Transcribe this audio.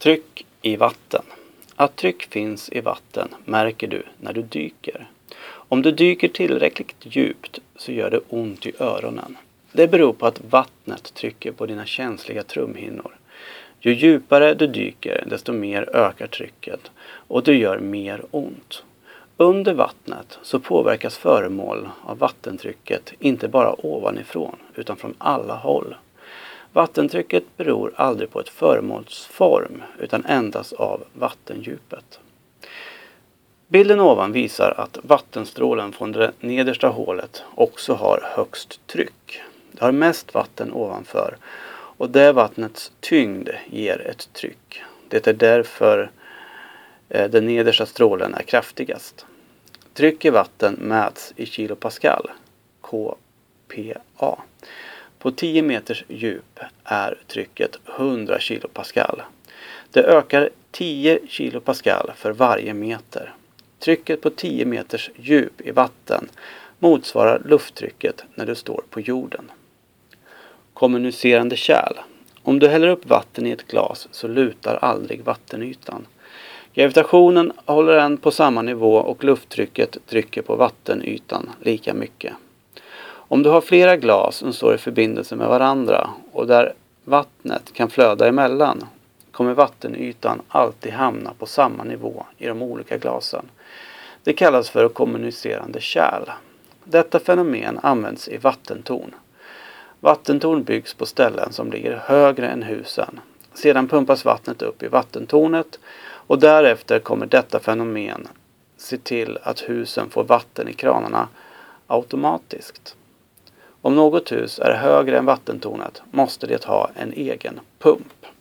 Tryck i vatten. Att tryck finns i vatten märker du när du dyker. Om du dyker tillräckligt djupt så gör det ont i öronen. Det beror på att vattnet trycker på dina känsliga trumhinnor. Ju djupare du dyker desto mer ökar trycket och det gör mer ont. Under vattnet så påverkas föremål av vattentrycket inte bara ovanifrån utan från alla håll. Vattentrycket beror aldrig på ett föremåls form utan endast av vattendjupet. Bilden ovan visar att vattenstrålen från det nedersta hålet också har högst tryck. Det har mest vatten ovanför och det vattnets tyngd ger ett tryck. Det är därför den nedersta strålen är kraftigast. Tryck i vatten mäts i kilopascal, kPa. På 10 meters djup är trycket 100 kilopascal. Det ökar 10 kilopascal för varje meter. Trycket på 10 meters djup i vatten motsvarar lufttrycket när du står på jorden. Kommunicerande kärl. Om du häller upp vatten i ett glas så lutar aldrig vattenytan. Gravitationen håller den på samma nivå och lufttrycket trycker på vattenytan lika mycket. Om du har flera glas som står i förbindelse med varandra och där vattnet kan flöda emellan kommer vattenytan alltid hamna på samma nivå i de olika glasen. Det kallas för kommunicerande kärl. Detta fenomen används i vattentorn. Vattentorn byggs på ställen som ligger högre än husen. Sedan pumpas vattnet upp i vattentornet och därefter kommer detta fenomen se till att husen får vatten i kranarna automatiskt. Om något hus är högre än vattentornet måste det ha en egen pump.